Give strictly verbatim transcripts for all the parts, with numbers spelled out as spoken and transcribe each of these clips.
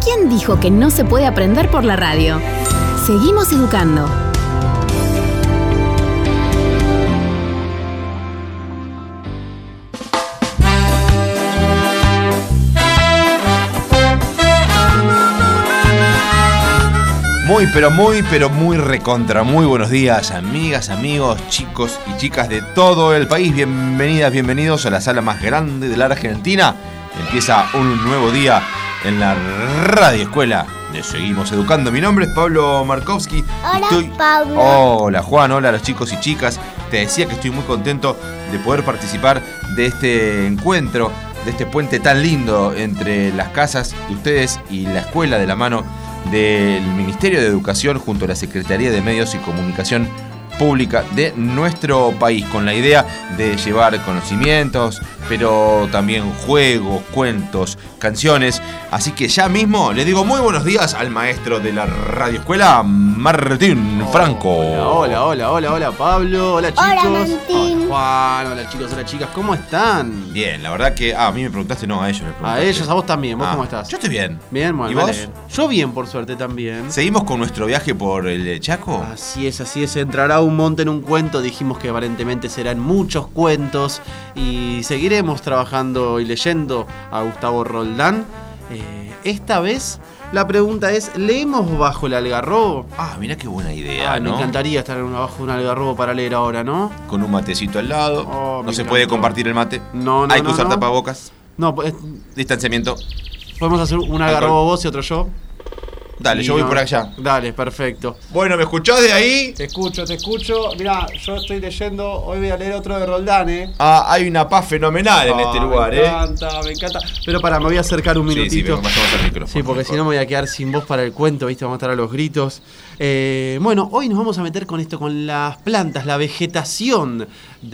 ¿Quién dijo que no se puede aprender por la radio? Seguimos educando. Muy, pero muy, pero muy recontra. Muy buenos días, amigas, amigos, chicos y chicas de todo el país. Bienvenidas, bienvenidos a la sala más grande de la Argentina. Empieza un nuevo día en la Radio Escuela de Seguimos Educando. Mi nombre es Pablo Markovsky. Hola, estoy... Pablo. Hola, Juan. Hola a los chicos y chicas. Te decía que estoy muy contento de poder participar de este encuentro, de este puente tan lindo entre las casas de ustedes y la escuela, de la mano del Ministerio de Educación junto a la Secretaría de Medios y Comunicación Pública de nuestro país, con la idea de llevar conocimientos, pero también juegos, cuentos, canciones. Así que ya mismo le digo muy buenos días al maestro de la Radio Escuela, Martín Hola, Franco. Hola, hola, hola, hola, Pablo. Hola, chicos. Hola, Martín. Hola, Juan. Hola, chicos, hola, chicas. ¿Cómo están? Bien, la verdad que... Ah, a mí me preguntaste, no, a ellos me A preguntaste. ellos, a vos también. ¿Vos Ah, cómo estás? Yo estoy bien. Bien, bueno. ¿Y vos? Vale. Yo bien, por suerte, también. ¿Seguimos con nuestro viaje por el Chaco? Así es, así es. Entrará un monte en un cuento. Dijimos que aparentemente serán muchos cuentos. Y seguiremos trabajando y leyendo a Gustavo Roldán. Eh, esta vez la pregunta es, ¿leemos bajo el algarrobo? Ah, mirá qué buena idea, Ay, ¿no? me encantaría estar en- bajo un algarrobo para leer ahora, ¿no? Con un matecito al lado. Oh, no me se encantó. puede compartir el mate. No, no, Hay que no, usar no. tapabocas. No, pues, Distanciamiento. podemos hacer un algarrobo vos y otro yo. Dale, Y yo voy no- por allá. Dale, perfecto. Bueno, ¿me escuchás de ahí? Te escucho, te escucho. Mirá, yo estoy leyendo, hoy voy a leer otro de Roldán, ¿eh? Ah, hay una paz fenomenal en Ah, este lugar, me ¿eh? encanta, me encanta. Pero para, me voy a acercar un Sí, sí, minutito. pero pasamos al micrófono. Sí, porque si no me voy a quedar sin voz para el cuento, ¿viste? Vamos a estar a los gritos. Eh, bueno, hoy nos vamos a meter con esto, con las plantas, la vegetación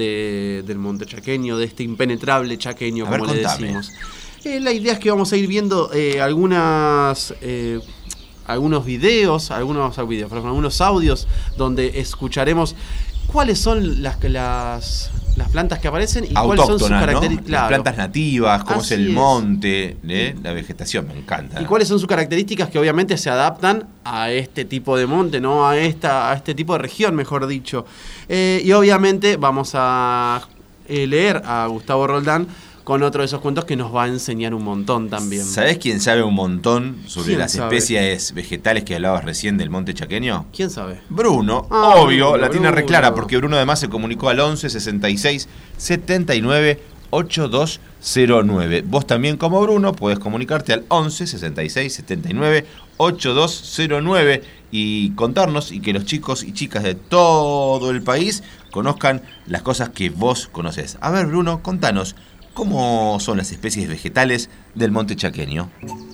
de- del monte chaqueño, de este impenetrable chaqueño, A ver, como le contame. decimos. Eh, la idea es que vamos a ir viendo eh, algunas... eh, algunos videos, algunos videos, perdón, algunos audios donde escucharemos cuáles son las, las, las plantas que aparecen y cuáles son sus Autóctonas, ¿no? características. Las plantas nativas, cómo Así es el es. monte, ¿eh? La vegetación, me encanta. Y cuáles son sus características que obviamente se adaptan a este tipo de monte, ¿no? A esta, a este tipo de región, mejor dicho. Eh, y obviamente vamos a eh, leer a Gustavo Roldán con otro de esos cuentos que nos va a enseñar un montón también. ¿Sabés quién sabe un montón sobre ¿Quién las sabe? especies vegetales que hablabas recién del monte chaqueño? ¿Quién sabe? Bruno, Ah, obvio, Bruno, la tiene re clara, Bruno. porque Bruno además se comunicó al once sesenta y seis setenta y nueve ochenta y dos cero nueve. Vos también, como Bruno, podés comunicarte al once sesenta y seis setenta y nueve ochenta y dos cero nueve y contarnos, y que los chicos y chicas de todo el país conozcan las cosas que vos conocés. A ver, Bruno, contanos, ¿cómo son las especies vegetales del monte chaqueño?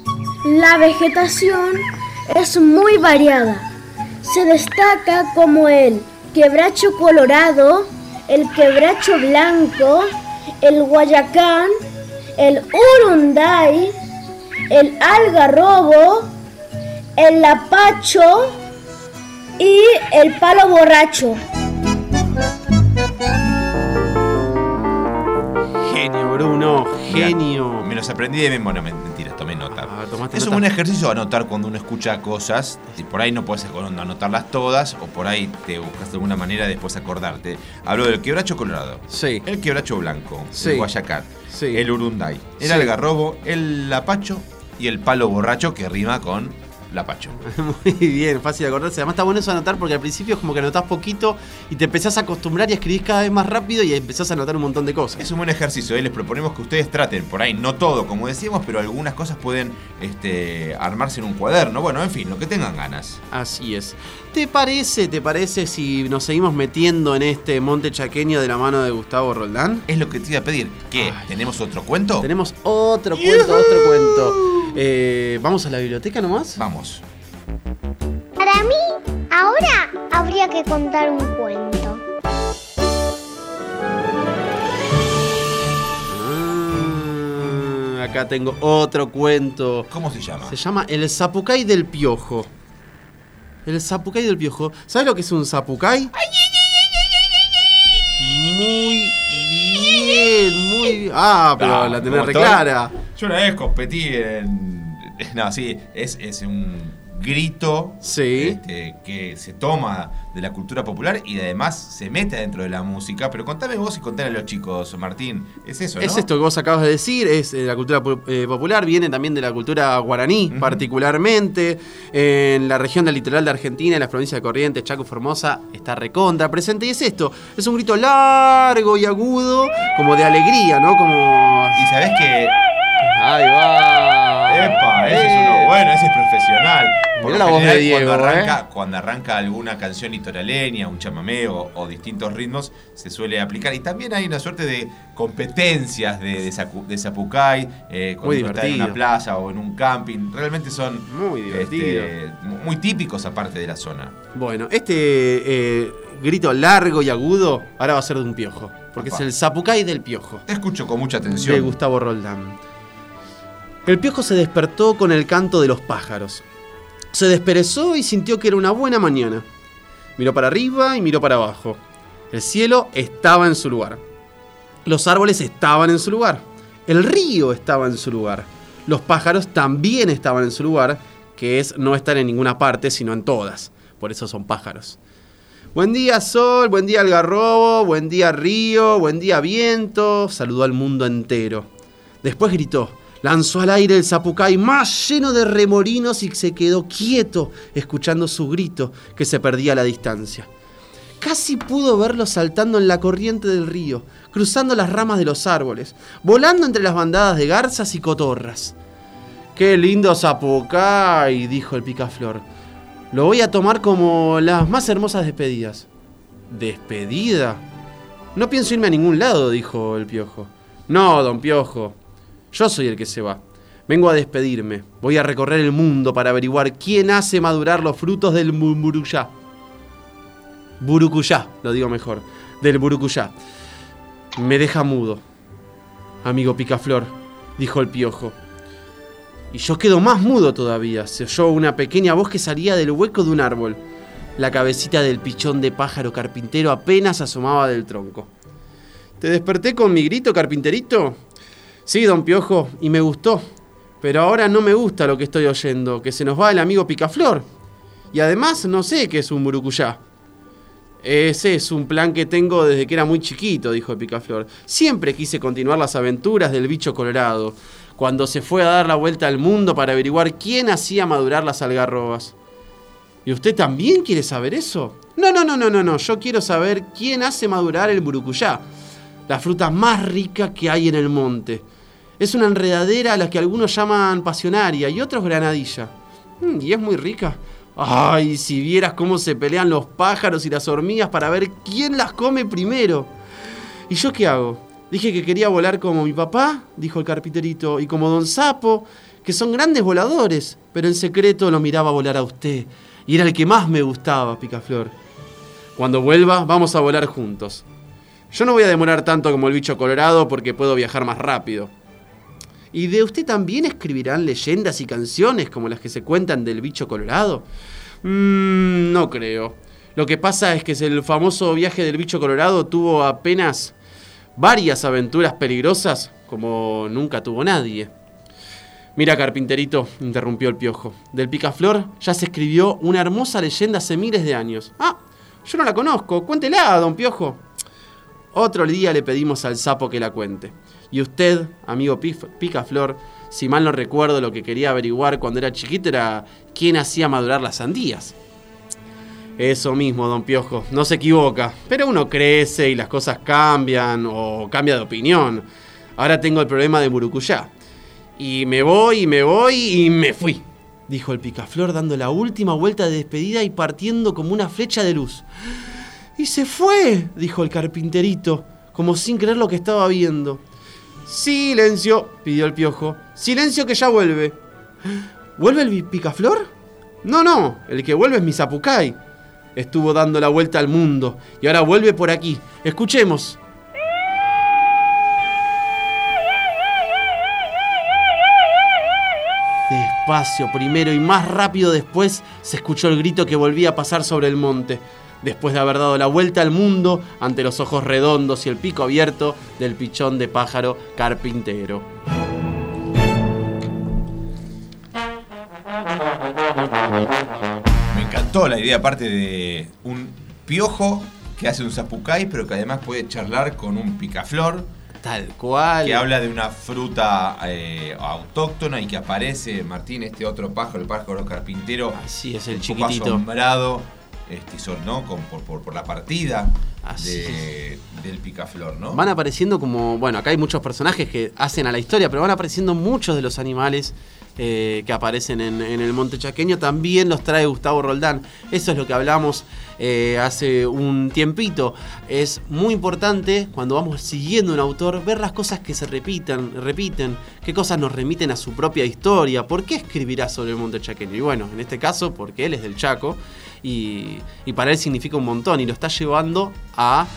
La vegetación es muy variada. Se destaca como el quebracho colorado, el quebracho blanco, el guayacán, el urunday, el algarrobo, el lapacho y el palo borracho. Genio, Bruno, genio. Me los aprendí de memoria, no, mentira, tomé nota. Ah, tomaste Es un nota. buen ejercicio anotar cuando uno escucha cosas, y por ahí no puedes anotarlas todas, o por ahí te buscas de alguna manera de después acordarte. Hablo del quebracho colorado, Sí. el quebracho blanco, Sí. el guayacán, Sí. el urunday, el Sí. algarrobo, el lapacho y el palo borracho, que rima con lapacho. Muy bien, fácil de acordarse. Además está bueno eso de anotar porque al principio es como que anotás poquito y te empezás a acostumbrar y a escribir cada vez más rápido y empezás a anotar un montón de cosas. Es un buen ejercicio, ¿eh? Les proponemos que ustedes traten, por ahí no todo, como decíamos, pero algunas cosas pueden este, armarse en un cuaderno. Bueno, en fin, lo que tengan ganas. Así es. ¿Te parece, te parece si nos seguimos metiendo en este monte chaqueño de la mano de Gustavo Roldán? Es lo que te iba a pedir. ¿Qué? Ay. ¿Tenemos otro cuento? Tenemos otro cuento, otro cuento. Eh, ¿Vamos a la biblioteca nomás? Vamos. Para mí, ahora habría que contar un cuento. Ah, acá tengo otro cuento. ¿Cómo se llama? Se llama El Zapucay del Piojo. El Zapucay del Piojo. ¿Sabes lo que es un Zapucay? Muy bien, muy bien. Ah, pero Ah, la tenés ¿cómo re estoy? clara. Yo una vez competí en No, sí, es, es un grito sí. este, que se toma de la cultura popular y además se mete dentro de la música. Pero contame vos y contale a los chicos, Martín. Es eso, ¿no? Es esto que vos acabas de decir, es eh, la cultura eh, popular, viene también de la cultura guaraní, uh-huh. particularmente. Eh, en la región del litoral de Argentina, en las provincias de Corrientes, Chaco, Formosa, está recontra presente. Y es esto, es un grito largo y agudo, como de alegría, ¿no? Como... Y sabés que... Ahí va. Epa, ese es uno bueno, ese es profesional. Por Mirá la voz de Diego, cuando arranca, ¿eh? cuando arranca alguna canción litoraleña, un chamameo o distintos ritmos, se suele aplicar. Y también hay una suerte de competencias de, de, sacu, de zapucay, eh, cuando muy uno está en una plaza o en un camping. Realmente son muy divertidos. Este, muy típicos aparte de la zona. Bueno, este eh, grito largo y agudo ahora va a ser de un piojo. Porque Opa. es el zapucay del piojo. Te escucho con mucha atención. De Gustavo Roldán. El piojo se despertó con el canto de los pájaros. Se desperezó y sintió que era una buena mañana. Miró para arriba y miró para abajo. El cielo estaba en su lugar. Los árboles estaban en su lugar. El río estaba en su lugar. Los pájaros también estaban en su lugar, que es no estar en ninguna parte, sino en todas. Por eso son pájaros. Buen día, sol, buen día, algarrobo, buen día, río, buen día, viento. Saludó al mundo entero. Después gritó. Lanzó al aire el zapucay más lleno de remolinos y se quedó quieto, escuchando su grito que se perdía a la distancia. Casi pudo verlo saltando en la corriente del río, cruzando las ramas de los árboles, volando entre las bandadas de garzas y cotorras. ¡Qué lindo zapucay!, dijo el picaflor. Lo voy a tomar como las más hermosas despedidas. ¿Despedida? No pienso irme a ningún lado, dijo el piojo. No, don Piojo. Yo soy el que se va. Vengo a despedirme. Voy a recorrer el mundo para averiguar quién hace madurar los frutos del burukuyá. Burucuyá, lo digo mejor. Del burucuyá. Me deja mudo, amigo picaflor, dijo el piojo. Y yo quedo más mudo todavía. Se oyó una pequeña voz que salía del hueco de un árbol. La cabecita del pichón de pájaro carpintero apenas asomaba del tronco. ¿Te desperté con mi grito, carpinterito? Sí, don Piojo, y me gustó. Pero ahora no me gusta lo que estoy oyendo, que se nos va el amigo picaflor. Y además no sé qué es un burucuyá. Ese es un plan que tengo desde que era muy chiquito, dijo el picaflor. Siempre quise continuar las aventuras del bicho colorado, cuando se fue a dar la vuelta al mundo para averiguar quién hacía madurar las algarrobas. ¿Y usted también quiere saber eso? No, no, no, no, no, no. Yo quiero saber quién hace madurar el burucuyá, la fruta más rica que hay en el monte. Es una enredadera a la que algunos llaman pasionaria y otros granadilla. Mm, y es muy rica. Ay, si vieras cómo se pelean los pájaros y las hormigas para ver quién las come primero. ¿Y yo qué hago? Dije que quería volar como mi papá, dijo el carpinterito, y como don Sapo, que son grandes voladores, pero en secreto lo miraba volar a usted, y era el que más me gustaba, picaflor. Cuando vuelva, vamos a volar juntos. Yo no voy a demorar tanto como el bicho colorado porque puedo viajar más rápido. ¿Y de usted también escribirán leyendas y canciones como las que se cuentan del bicho colorado? Mm, no creo. Lo que pasa es que el famoso viaje del bicho colorado tuvo apenas varias aventuras peligrosas como nunca tuvo nadie. Mira, carpinterito, interrumpió el piojo. Del picaflor ya se escribió una hermosa leyenda hace miles de años. Ah, yo no la conozco. Cuéntela, don Piojo. Otro día le pedimos al sapo que la cuente. Y usted, amigo picaflor, si mal no recuerdo, lo que quería averiguar cuando era chiquito era quién hacía madurar las sandías. Eso mismo, don Piojo, no se equivoca. Pero uno crece y las cosas cambian o cambia de opinión. Ahora tengo el problema de burucuyá. Y me voy, y me voy, y me fui, dijo el picaflor dando la última vuelta de despedida y partiendo como una flecha de luz. ¡Y se fue!, dijo el carpinterito, como sin creer lo que estaba viendo. ¡Silencio!, pidió el piojo. ¡Silencio que ya vuelve! ¿Vuelve el picaflor? No, no, el que vuelve es mi zapucay. Estuvo dando la vuelta al mundo y ahora vuelve por aquí. Escuchemos. Despacio primero y más rápido después se escuchó el grito que volvía a pasar sobre el monte, después de haber dado la vuelta al mundo ante los ojos redondos y el pico abierto del pichón de pájaro carpintero. la idea aparte de un piojo que hace un zapucay, pero que además puede charlar con un picaflor. Tal cual. Que habla de una fruta eh, autóctona y que aparece, Martín, este otro pájaro, el pájaro carpintero. Así es, el un chiquitito. poco asombrado, este, ¿no? Con, por, por, por la partida de, del picaflor, ¿no? Van apareciendo como, bueno, acá hay muchos personajes que hacen a la historia, pero van apareciendo muchos de los animales eh, que aparecen en, en el Monte Chaqueño. También los trae Gustavo Roldán. Eso es lo que hablamos eh, hace un tiempito. Es muy importante cuando vamos siguiendo un autor ver las cosas que se repitan, repiten, qué cosas nos remiten a su propia historia. ¿Por qué escribirá sobre el Monte Chaqueño? Y bueno, en este caso porque él es del Chaco y, y para él significa un montón y lo está llevando a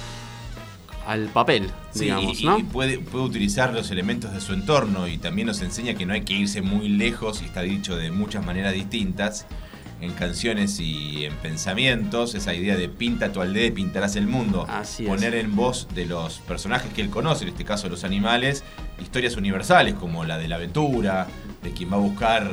al papel, sí, digamos, y, ¿no? y puede, puede utilizar los elementos de su entorno y también nos enseña que no hay que irse muy lejos, y está dicho de muchas maneras distintas, en canciones y en pensamientos, esa idea de pinta tu aldea y pintarás el mundo. Así Poner es. en voz de los personajes que él conoce, en este caso los animales, historias universales como la de la aventura, de quien va a buscar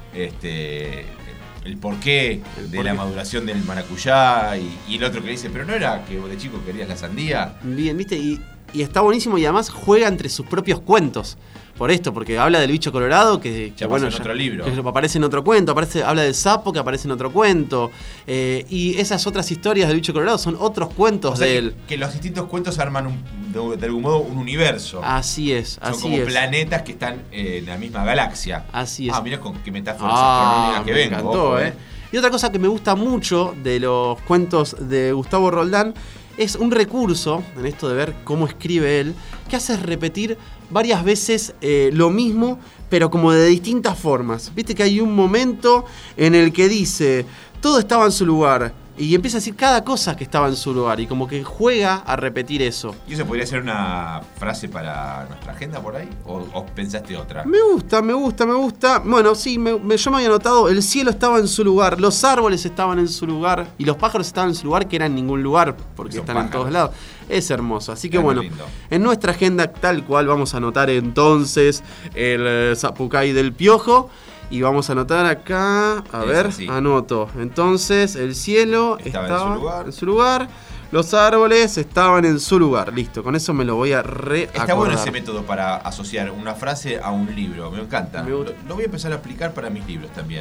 este... el porqué el de porqué. la maduración del maracuyá y, y el otro que le dice, pero no era que vos de chico querías la sandía. Bien, ¿viste? Y, y está buenísimo y además juega entre sus propios cuentos. Por esto, porque habla del bicho colorado que, que Ya bueno, pasó en otro libro. que aparece en otro cuento, aparece, habla del sapo que aparece en otro cuento. Eh, y esas otras historias del bicho colorado son otros cuentos O sea de que, él. que los distintos cuentos arman un, de, de algún modo un universo. Así es, Son así como es. planetas que están eh, en la misma galaxia. Así es. Ah, mira con qué metáforas Ah, astronómicas que me vengo. encantó, ojo, eh. Y otra cosa que me gusta mucho de los cuentos de Gustavo Roldán es un recurso, en esto de ver cómo escribe él, que hace repetir varias veces eh, lo mismo, pero como de distintas formas. Viste que hay un momento en el que dice, todo estaba en su lugar, y empieza a decir cada cosa que estaba en su lugar, y como que juega a repetir eso. ¿Y eso podría ser una frase para nuestra agenda por ahí? ¿O, o pensaste otra? Me gusta, me gusta, me gusta. Bueno, sí, me, me, yo me había notado, el cielo estaba en su lugar, los árboles estaban en su lugar y los pájaros estaban en su lugar, que era en ningún lugar, porque Son están en pájaros. todos lados. Es hermoso, así que Es muy bueno, lindo. en nuestra agenda tal cual vamos a anotar entonces el eh, Zapucay del Piojo. Y vamos a anotar acá, a Eso, ver, sí. anoto. Entonces, el cielo Estaba estaba, en su lugar. en su lugar, los árboles estaban en su lugar. Listo, con eso me lo voy a reacordar. Está bueno ese método para asociar una frase a un libro, me encanta. Me Lo, gusta. lo voy a empezar a aplicar para mis libros también.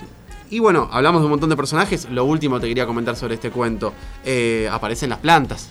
Y bueno, hablamos de un montón de personajes. Lo último te quería comentar sobre este cuento. Eh, aparecen las plantas.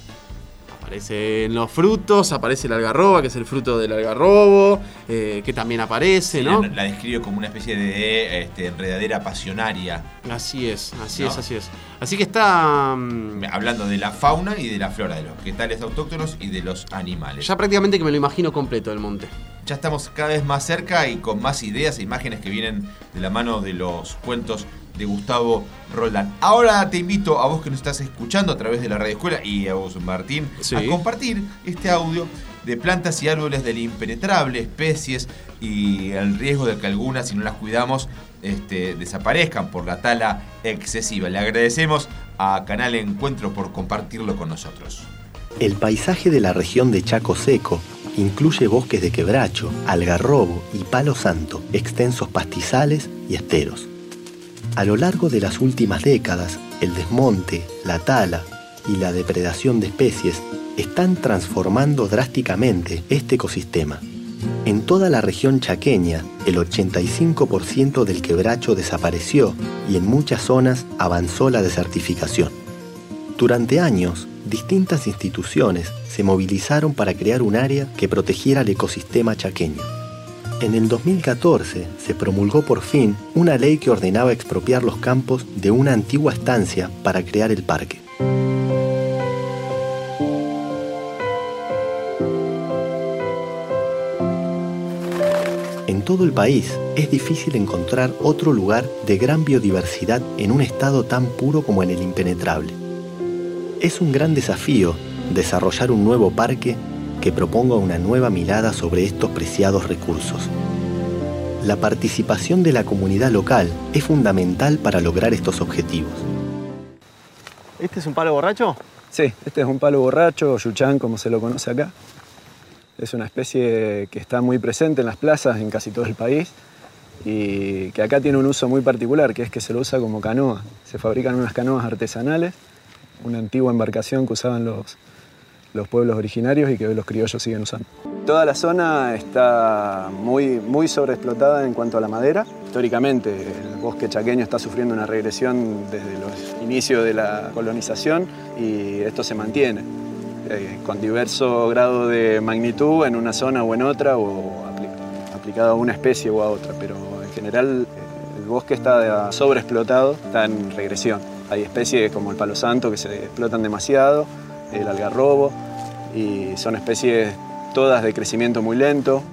Aparecen los frutos, aparece el algarroba, que es el fruto del algarrobo, eh, que también aparece, Sí, ¿no? La, la describe como una especie de este, enredadera pasionaria, Así es, así ¿no? es, así es. Así que está... mm, hablando de la fauna y de la flora, de los vegetales autóctonos y de los animales. ya prácticamente que me lo imagino completo el monte. Ya estamos cada vez más cerca y con más ideas e imágenes que vienen de la mano de los cuentos de Gustavo Roldán. Ahora te invito a vos que nos estás escuchando a través de la Radio Escuela y a vos, Martín, Sí. a compartir este audio de plantas y árboles del impenetrable, especies y el riesgo de que algunas, si no las cuidamos, este, desaparezcan por la tala excesiva. Le agradecemos a Canal Encuentro por compartirlo con nosotros. El paisaje de la región de Chaco Seco incluye bosques de quebracho, algarrobo y palo santo, extensos pastizales y esteros. A lo largo de las últimas décadas, el desmonte, la tala y la depredación de especies están transformando drásticamente este ecosistema. En toda la región chaqueña, el ochenta y cinco por ciento del quebracho desapareció y en muchas zonas avanzó la desertificación. Durante años, distintas instituciones se movilizaron para crear un área que protegiera el ecosistema chaqueño. En el dos mil catorce se promulgó por fin una ley que ordenaba expropiar los campos de una antigua estancia para crear el parque. En todo el país es difícil encontrar otro lugar de gran biodiversidad en un estado tan puro como en el impenetrable. Es un gran desafío desarrollar un nuevo parque que proponga una nueva mirada sobre estos preciados recursos. La participación de la comunidad local es fundamental para lograr estos objetivos. ¿Este es un palo borracho? Sí, este es un palo borracho, o yuchán, como se lo conoce acá. Es una especie que está muy presente en las plazas en casi todo el país y que acá tiene un uso muy particular, que es que se lo usa como canoa. Se fabrican unas canoas artesanales, una antigua embarcación que usaban los, los pueblos originarios y que hoy los criollos siguen usando. Toda la zona está muy, muy sobreexplotada en cuanto a la madera. Históricamente el bosque chaqueño está sufriendo una regresión desde los inicios de la colonización y esto se mantiene, eh, con diverso grado de magnitud en una zona o en otra, o apl aplicado a una especie o a otra, pero en general el bosque está sobreexplotado, está en regresión. Hay especies como el palo santo que se explotan demasiado, el algarrobo, y son especies todas de crecimiento muy lento.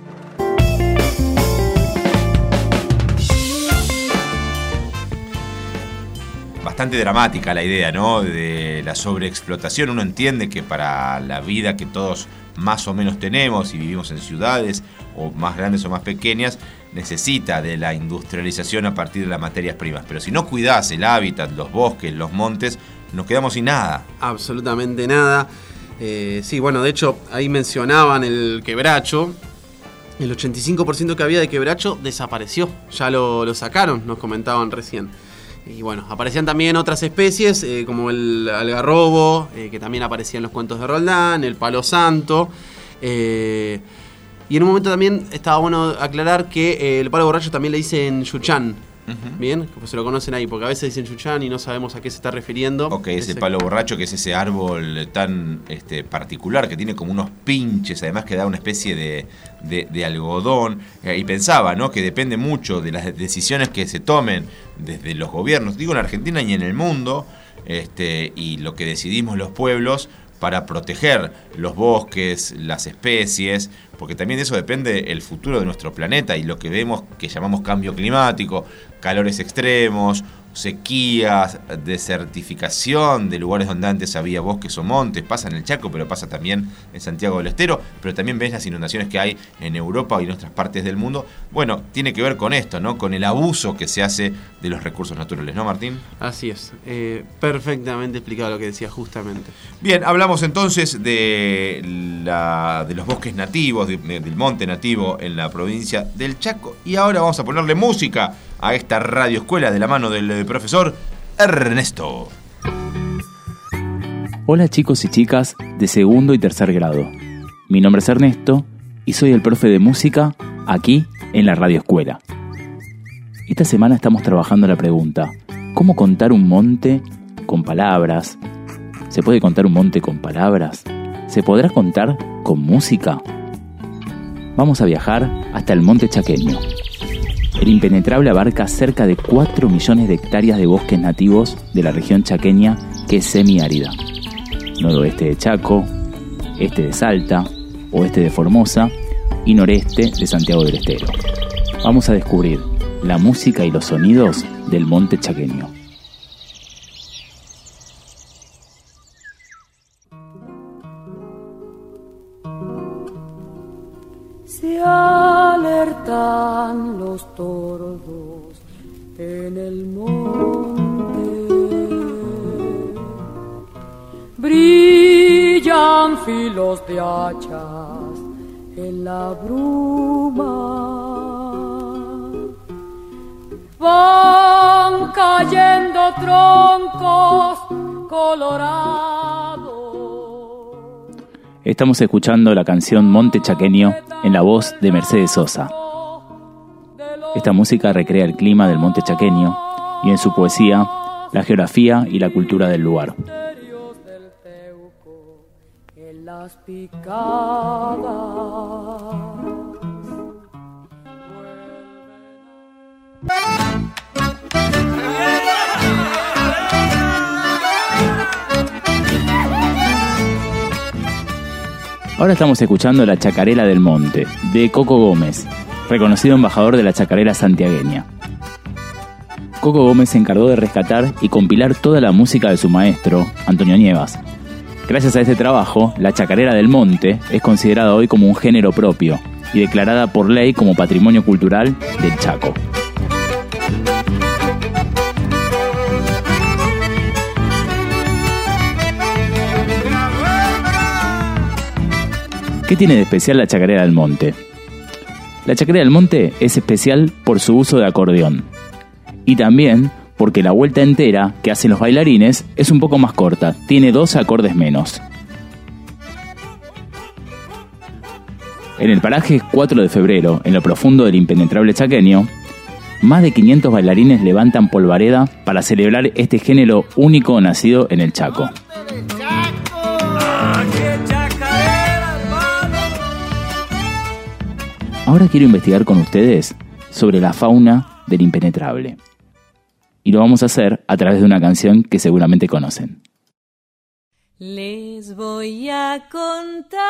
Bastante dramática la idea, ¿no? De la sobreexplotación. Uno entiende que para la vida que todos más o menos tenemos y vivimos en ciudades o más grandes o más pequeñas, necesita de la industrialización a partir de las materias primas. Pero si no cuidás el hábitat, los bosques, los montes, nos quedamos sin nada. Absolutamente nada. Eh, sí, bueno, de hecho, ahí mencionaban el quebracho. El ochenta y cinco por ciento que había de quebracho desapareció. Ya lo, lo sacaron, nos comentaban recién. Y bueno, aparecían también otras especies, eh, como el algarrobo, eh, que también aparecía en los cuentos de Roldán, el palo santo. Eh, y en un momento también estaba bueno aclarar que eh, el palo borracho también le dicen yuchán. Uh-huh. Bien, pues se lo conocen ahí, porque a veces dicen yuchán y no sabemos a qué se está refiriendo. Ok, ese, ese palo borracho, que es ese árbol tan este, particular, que tiene como unos pinches, además que da una especie de, de, de algodón. Eh, y pensaba, ¿no?, que depende mucho de las decisiones que se tomen desde los gobiernos, digo en Argentina y en el mundo, este, y lo que decidimos los pueblos para proteger los bosques, las especies, porque también de eso depende el futuro de nuestro planeta y lo que vemos que llamamos cambio climático, calores extremos, sequías, desertificación de lugares donde antes había bosques o montes. Pasa en el Chaco, pero pasa también en Santiago del Estero, pero también ves las inundaciones que hay en Europa y en otras partes del mundo. Bueno, tiene que ver con esto, ¿no?, con el abuso que se hace de los recursos naturales, ¿no, Martín? Así es, eh, perfectamente explicado lo que decía justamente. Bien, hablamos entonces de, la, de los bosques nativos, de, de, del monte nativo en la provincia del Chaco, y ahora vamos a ponerle música a esta radioescuela de la mano del, del profesor Ernesto. Hola chicos y chicas de segundo y tercer grado. Mi nombre es Ernesto y soy el profe de música aquí en la radioescuela. Esta semana estamos trabajando la pregunta: ¿cómo contar un monte con palabras? ¿Se puede contar un monte con palabras? ¿Se podrá contar con música? Vamos a viajar hasta el monte chaqueño. El impenetrable abarca cerca de cuatro millones de hectáreas de bosques nativos de la región chaqueña, que es semiárida. Noroeste de Chaco, este de Salta, oeste de Formosa y noreste de Santiago del Estero. Vamos a descubrir la música y los sonidos del monte chaqueño. Se alertan los tordos en el monte, brillan filos de hachas en la bruma, van cayendo troncos colorados. Estamos escuchando la canción Monte Chaqueño en la voz de Mercedes Sosa. Esta música recrea el clima del monte chaqueño y en su poesía la geografía y la cultura del lugar. Ahora estamos escuchando La Chacarera del Monte, de Coco Gómez, reconocido embajador de la chacarera santiagueña. Coco Gómez se encargó de rescatar y compilar toda la música de su maestro, Antonio Nievas. Gracias a este trabajo, la chacarera del monte es considerada hoy como un género propio y declarada por ley como Patrimonio Cultural del Chaco. ¿Qué tiene de especial la chacarera del monte? La chacarera del monte es especial por su uso de acordeón. Y también porque la vuelta entera que hacen los bailarines es un poco más corta, tiene dos acordes menos. En el paraje cuatro de febrero, en lo profundo del impenetrable chaqueño, más de quinientos bailarines levantan polvareda para celebrar este género único nacido en el Chaco. Ahora quiero investigar con ustedes sobre la fauna del impenetrable. Y lo vamos a hacer a través de una canción que seguramente conocen. Les voy a contar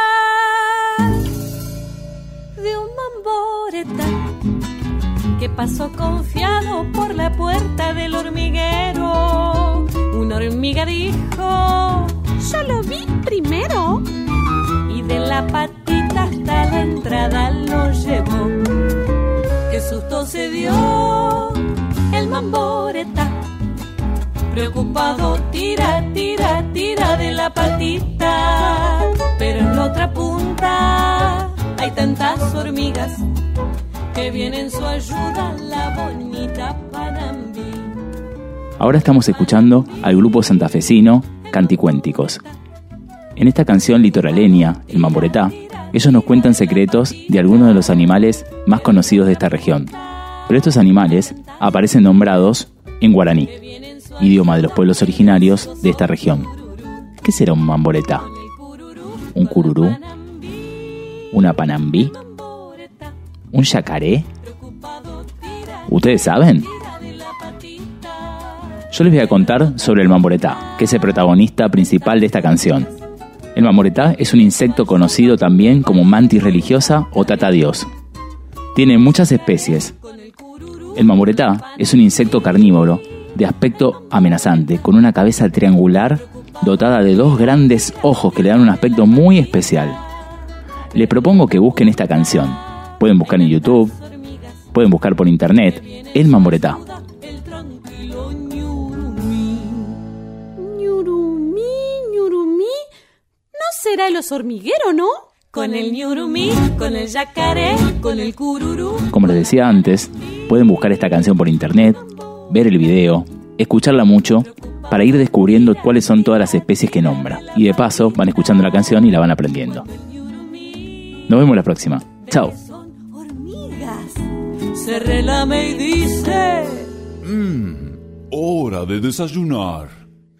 de un mamboreta que pasó confiado por la puerta del hormiguero. Una hormiga dijo: yo lo vi primero. Y de la patita hasta la entrada lo llevó. Qué susto se dio el mamboreta. Preocupado tira, tira, tira de la patita. Pero en la otra punta hay tantas hormigas que viene en su ayuda la bonita Panambí. Ahora estamos escuchando al grupo santafesino Canticuénticos. En esta canción litoraleña, el mamboretá, ellos nos cuentan secretos de algunos de los animales más conocidos de esta región. Pero estos animales aparecen nombrados en guaraní, idioma de los pueblos originarios de esta región. ¿Qué será un mamboretá? ¿Un cururú? ¿Una panambí? ¿Un yacaré? ¿Ustedes saben? Yo les voy a contar sobre el mamboretá, que es el protagonista principal de esta canción. El mamboretá es un insecto conocido también como mantis religiosa o tatadios. Tiene muchas especies. El mamboretá es un insecto carnívoro de aspecto amenazante, con una cabeza triangular dotada de dos grandes ojos que le dan un aspecto muy especial. Les propongo que busquen esta canción. Pueden buscar en YouTube, pueden buscar por internet, el mamboretá. Ñurumí, ñurumí, ¿no será el oso hormiguero, no? Con el ñurumí, con el yacaré, con el cururú. Como les decía antes, pueden buscar esta canción por internet, ver el video, escucharla mucho, para ir descubriendo cuáles son todas las especies que nombra. Y de paso van escuchando la canción y la van aprendiendo. Nos vemos la próxima. Chao. Se relame y dice: Mmm, hora de desayunar.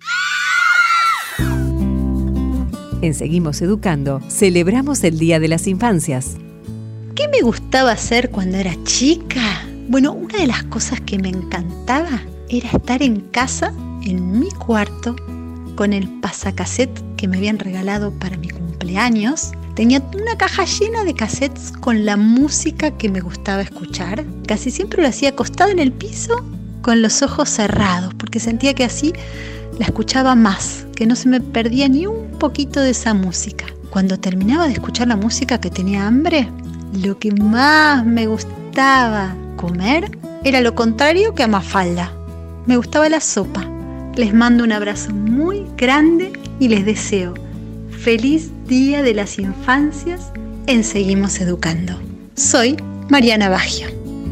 En Seguimos Educando, celebramos el Día de las Infancias. ¿Qué me gustaba hacer cuando era chica? Bueno, una de las cosas que me encantaba era estar en casa, en mi cuarto, con el pasacassette que me habían regalado para mi cumpleaños. Tenía una caja llena de cassettes con la música que me gustaba escuchar. Casi siempre lo hacía acostada en el piso con los ojos cerrados, porque sentía que así la escuchaba más, que no se me perdía ni un poquito de esa música. Cuando terminaba de escuchar la música que tenía hambre, lo que más me gustaba comer era lo contrario que a Mafalda. Me gustaba la sopa. Les mando un abrazo muy grande y les deseo feliz Día de las Infancias en Seguimos Educando. Soy Mariana Baggio.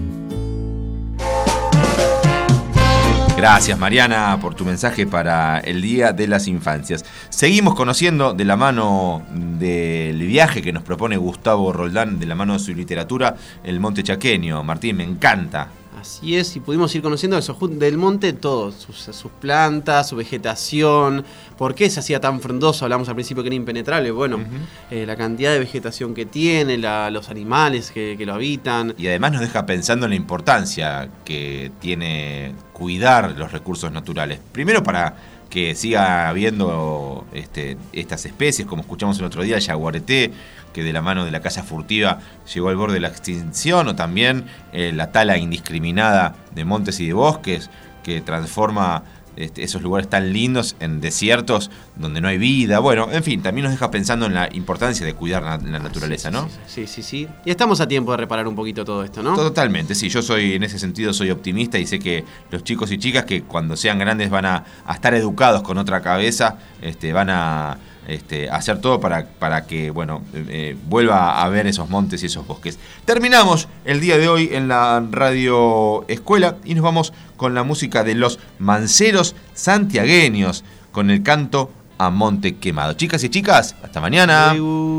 Gracias, Mariana, por tu mensaje para el Día de las Infancias. Seguimos conociendo de la mano del viaje que nos propone Gustavo Roldán, de la mano de su literatura, el Monte Chaqueño. Martín, me encanta. Así es, y pudimos ir conociendo eso del monte todo, sus, sus plantas, su vegetación, por qué se hacía tan frondoso, hablamos al principio que era impenetrable, bueno, uh-huh. eh, la cantidad de vegetación que tiene, la, los animales que, que lo habitan. Y además nos deja pensando en la importancia que tiene cuidar los recursos naturales. Primero para que siga habiendo este, estas especies, como escuchamos el otro día, el yaguareté, que de la mano de la caza furtiva llegó al borde de la extinción, o también eh, la tala indiscriminada de montes y de bosques, que transforma este, esos lugares tan lindos en desiertos donde no hay vida. Bueno, en fin, también nos deja pensando en la importancia de cuidar la, la naturaleza, ¿no? Sí, sí, sí, sí. Y estamos a tiempo de reparar un poquito todo esto, ¿no? Totalmente, sí. Yo soy, en ese sentido, soy optimista y sé que los chicos y chicas que cuando sean grandes van a, a estar educados con otra cabeza, este, van a este, hacer todo para, para que, bueno, eh, vuelva a ver esos montes y esos bosques. Terminamos el día de hoy en la Radio Escuela y nos vamos con la música de los Manceros Santiagueños, con el canto a Monte Quemado. Chicas y chicas, hasta mañana.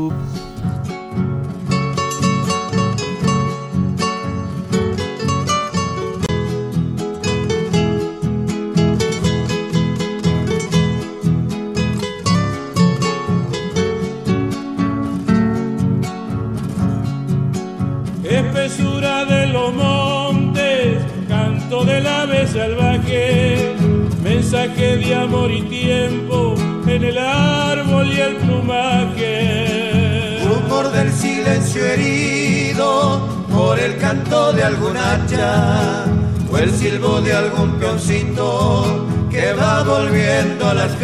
Espesura de los montes, canto del ave salvaje, mensaje de amor y tiempo en el árbol y el plumaje. Rumor del silencio herido por el canto de algún hacha o el silbo de algún peoncito que va volviendo a las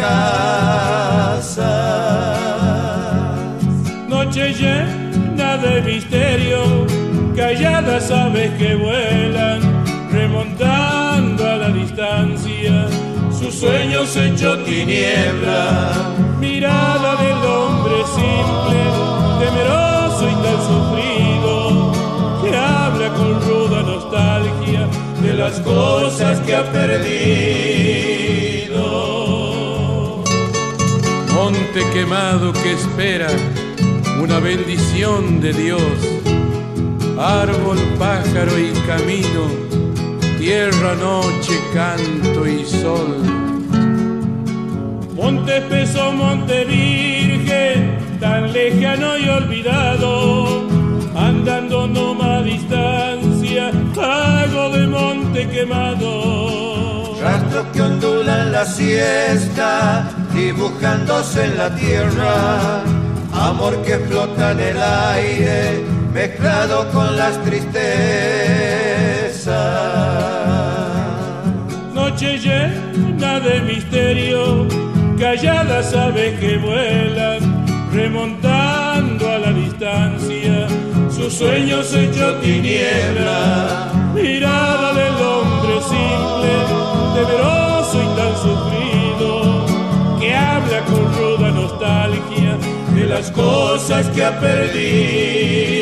casas. Noche llena de misterio, calladas aves que vuelan, remontando a la distancia, sus sueños hechos tiniebla. Mirada del hombre simple, temeroso y tan sufrido, que habla con ruda nostalgia de las cosas que ha perdido. Monte quemado que espera una bendición de Dios, árbol, pájaro y camino, tierra, noche, canto y sol. Monte espeso, monte virgen, tan lejano y olvidado, andando no más distancia, hago de monte quemado. Rastros que ondulan la siesta, dibujándose en la tierra, amor que flota en el aire, mezclado con las tristezas. Noche llena de misterio, calladas aves que vuelan, remontando a la distancia, sus sueños hechos tiniebla. Mirada del hombre simple, temeroso y tan sufrido, que habla con ruda nostalgia de las cosas que ha perdido.